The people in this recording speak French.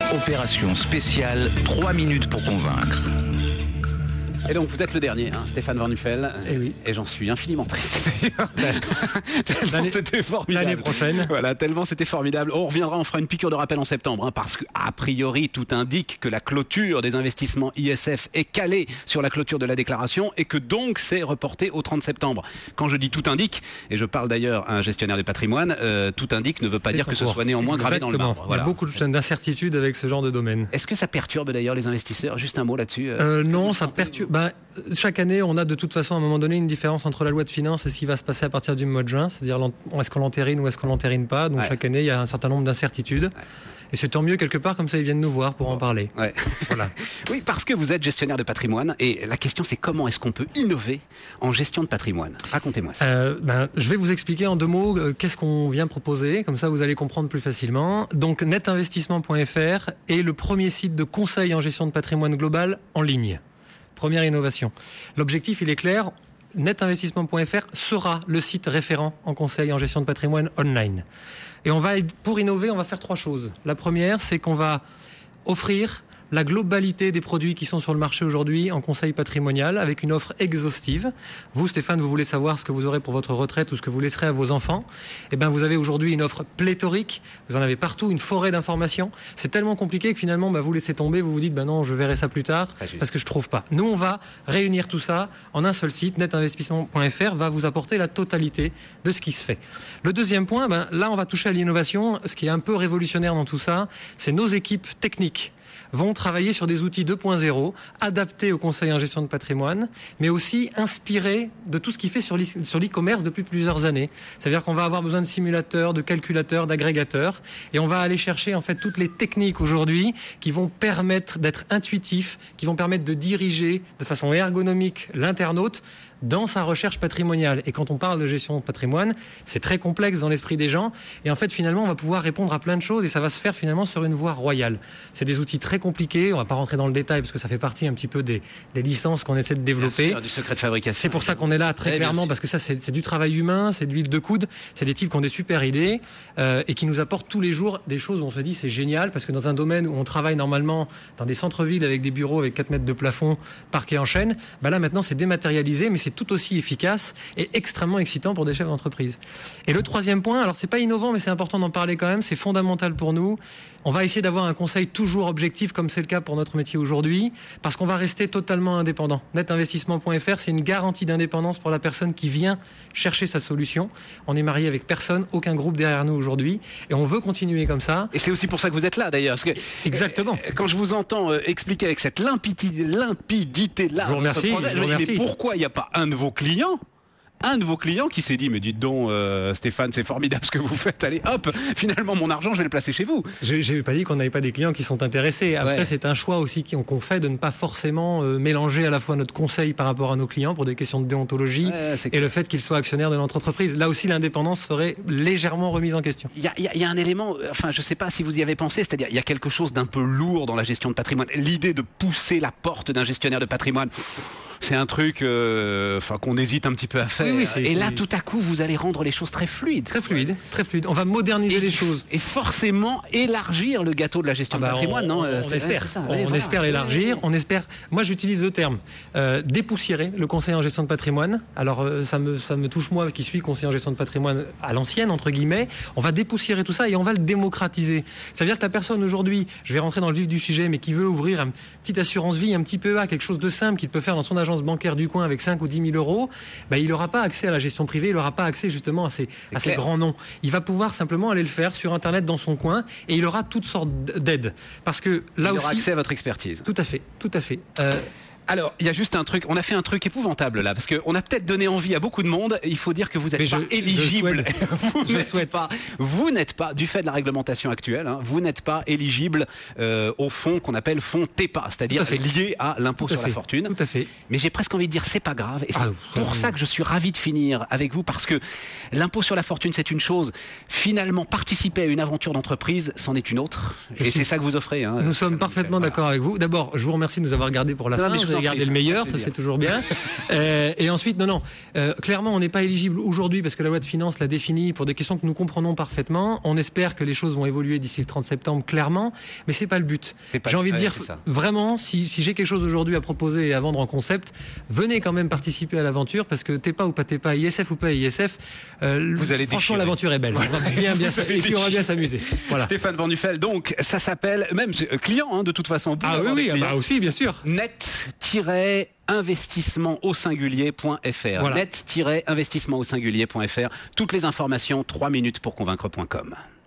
Opération spéciale, 3 minutes pour convaincre. Et donc vous êtes le dernier, Stéphane Van Nuffel. Et oui. Et j'en suis infiniment triste. Tellement c'était formidable. L'année prochaine. Voilà, tellement c'était formidable. On reviendra, on fera une piqûre de rappel en septembre, parce qu'a priori tout indique que la clôture des investissements ISF est calée sur la clôture de la déclaration et que donc c'est reporté au 30 septembre. Quand je dis tout indique, et je parle d'ailleurs à un gestionnaire de patrimoine, tout indique ne veut pas dire que ce soit néanmoins gravé dans le marbre. Voilà. Il y a beaucoup d'incertitudes avec ce genre de domaine. Est-ce que ça perturbe d'ailleurs les investisseurs? Juste un mot là-dessus. Non, ça perturbe. Chaque année, on a de toute façon à un moment donné une différence entre la loi de finances et ce qui va se passer à partir du mois de juin, c'est-à-dire est-ce qu'on l'entérine ou est-ce qu'on l'entérine pas. Donc chaque année, il y a un certain nombre d'incertitudes. Ouais. Et c'est tant mieux quelque part, comme ça ils viennent nous voir pour en parler. Ouais. Voilà. Oui, parce que vous êtes gestionnaire de patrimoine et la question c'est comment est-ce qu'on peut innover en gestion de patrimoine? Racontez-moi ça. Je vais vous expliquer en 2 mots qu'est-ce qu'on vient proposer, comme ça vous allez comprendre plus facilement. Donc netinvestissement.fr est le premier site de conseil en gestion de patrimoine global en ligne. Première innovation. L'objectif, il est clair. Netinvestissement.fr sera le site référent en conseil en gestion de patrimoine online. Et pour innover, on va faire 3 choses. La première, c'est qu'on va offrir la globalité des produits qui sont sur le marché aujourd'hui en conseil patrimonial avec une offre exhaustive. Vous, Stéphane, vous voulez savoir ce que vous aurez pour votre retraite ou ce que vous laisserez à vos enfants. Eh bien, vous avez aujourd'hui une offre pléthorique. Vous en avez partout, une forêt d'informations. C'est tellement compliqué que finalement, vous laissez tomber. Vous vous dites, non, je verrai ça plus tard parce que je trouve pas. Nous, on va réunir tout ça en un seul site. Netinvestissement.fr va vous apporter la totalité de ce qui se fait. Le deuxième point, là, on va toucher à l'innovation. Ce qui est un peu révolutionnaire dans tout ça, c'est nos équipes techniques vont travailler sur des outils 2.0 adaptés au conseil en gestion de patrimoine, mais aussi inspirés de tout ce qui fait sur l'e-commerce depuis plusieurs années. C'est-à-dire qu'on va avoir besoin de simulateurs, de calculateurs, d'agrégateurs, et on va aller chercher en fait toutes les techniques aujourd'hui qui vont permettre d'être intuitifs, qui vont permettre de diriger de façon ergonomique l'internaute dans sa recherche patrimoniale. Et quand on parle de gestion de patrimoine, c'est très complexe dans l'esprit des gens. Et en fait, finalement, on va pouvoir répondre à plein de choses et ça va se faire finalement sur une voie royale. C'est des outils très compliqués. On va pas rentrer dans le détail parce que ça fait partie un petit peu des licences qu'on essaie de développer. Bien sûr, du secret de fabrication. C'est pour ça qu'on est là très clairement parce que ça, c'est du travail humain, c'est de l'huile de coude. C'est des types qui ont des super idées et qui nous apportent tous les jours des choses où on se dit c'est génial parce que dans un domaine où on travaille normalement dans des centres-villes avec des bureaux avec 4 mètres de plafond parqués en chaîne, là maintenant c'est dématérialisé mais c'est tout aussi efficace et extrêmement excitant pour des chefs d'entreprise. Et le troisième point, alors c'est pas innovant mais c'est important d'en parler quand même, c'est fondamental pour nous. On va essayer d'avoir un conseil toujours objectif comme c'est le cas pour notre métier aujourd'hui parce qu'on va rester totalement indépendant. Netinvestissement.fr, c'est une garantie d'indépendance pour la personne qui vient chercher sa solution. On est marié avec personne, aucun groupe derrière nous aujourd'hui et on veut continuer comme ça. Et c'est aussi pour ça que vous êtes là d'ailleurs. Parce que, exactement. Quand je vous entends expliquer avec cette limpidité-là, je vous remercie. Mais pourquoi il n'y a pas un de vos clients qui s'est dit mais dites donc Stéphane, c'est formidable ce que vous faites, allez hop, finalement mon argent je vais le placer chez vous. J'ai pas dit qu'on n'avait pas des clients qui sont intéressés. Après c'est un choix aussi qu'on fait de ne pas forcément mélanger à la fois notre conseil par rapport à nos clients pour des questions de déontologie et le fait qu'ils soient actionnaires de notre entreprise. Là aussi l'indépendance serait légèrement remise en question. Il y a un élément, enfin je sais pas si vous y avez pensé, c'est-à-dire il y a quelque chose d'un peu lourd dans la gestion de patrimoine. L'idée de pousser la porte d'un gestionnaire de patrimoine, c'est un truc qu'on hésite un petit peu à faire. Oui, et là, tout à coup, vous allez rendre les choses très fluides. Très fluide. On va moderniser les choses. Et forcément élargir le gâteau de la gestion de patrimoine, non? On espère. On espère l'élargir. On espère. Moi, j'utilise le terme dépoussiérer le conseil en gestion de patrimoine. Alors, ça me touche moi, qui suis conseiller en gestion de patrimoine à l'ancienne entre guillemets. On va dépoussiérer tout ça et on va le démocratiser. Ça veut dire que la personne aujourd'hui, je vais rentrer dans le vif du sujet, mais qui veut ouvrir une petite assurance vie, un petit PEA, quelque chose de simple qu'il peut faire dans son agence bancaire du coin avec 5 ou 10 000 euros, il n'aura pas accès à la gestion privée, il n'aura pas accès justement à ces grands noms. Il va pouvoir simplement aller le faire sur Internet dans son coin et il aura toutes sortes d'aides. Parce que là aussi... Il aura accès à votre expertise. Tout à fait. Alors, il y a juste un truc, on a fait un truc épouvantable là, parce qu'on a peut-être donné envie à beaucoup de monde, il faut dire que vous n'êtes pas éligible. Vous n'êtes pas, du fait de la réglementation actuelle, vous n'êtes pas éligible au fonds qu'on appelle fonds TEPA, c'est-à-dire lié à l'impôt sur la fortune. Tout à fait. Mais j'ai presque envie de dire c'est pas grave, et c'est pour ça que je suis ravi de finir avec vous, parce que l'impôt sur la fortune c'est une chose, finalement participer à une aventure d'entreprise c'en est une autre, et c'est ça que vous offrez. Nous sommes parfaitement d'accord avec vous. D'abord, je vous remercie de nous avoir gardés pour la fin. de garder le meilleur, ça c'est toujours bien. Et ensuite, clairement, on n'est pas éligible aujourd'hui parce que la loi de finances l'a défini pour des questions que nous comprenons parfaitement. On espère que les choses vont évoluer d'ici le 30 septembre, clairement, mais c'est pas le but. J'ai envie de dire, vraiment, si j'ai quelque chose aujourd'hui à proposer et à vendre en concept, venez quand même participer à l'aventure parce que TEPA ou pas TEPA, ISF ou pas ISF, vous allez franchement, l'aventure est belle. Voilà. On va bien s'amuser. Voilà. Stéphane Van Nuffel, donc, ça s'appelle, même client, de toute façon. Oui, aussi, bien sûr. Net-investissement au singulier.fr. Voilà. Net-investissement au singulier.fr. Toutes les informations, 3 minutes pour convaincre.com.